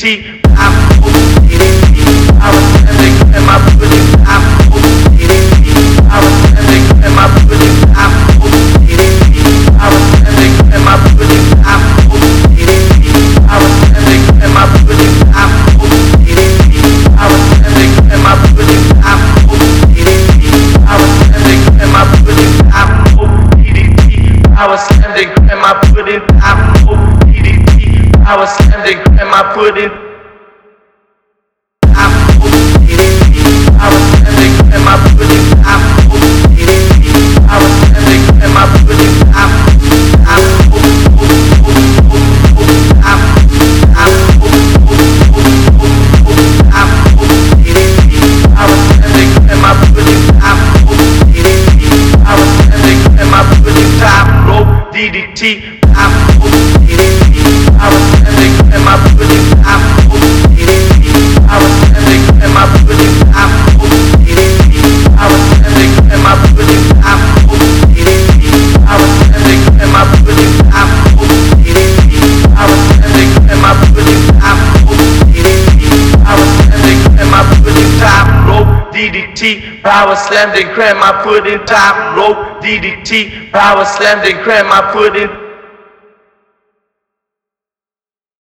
DDT, power DDT, power slam, they grab my pudding, power DDT, power slam, they grab my pudding, power DDT, power slam, they grab my pudding, power DDT, power slam, they grab my pudding, power DDT, power slam, they grab my pudding, power DDT, power slam, they grab my pudding, power DDT, power slam, they grab my pudding, power DDT, power slam, they grab my pudding. DDT, I was DDT, I was standing in my pudding, I was DDT, I was standing in my pudding, I was DDT, I was standing in my pudding, I was DDT, I was standing in my pudding, I was DDT, I was standing in my pudding, I was DDT, I was standing in my pudding, top rope, DDT, power slam, then cram my pudding, top rope, DDT, power slam, then cram my pudding.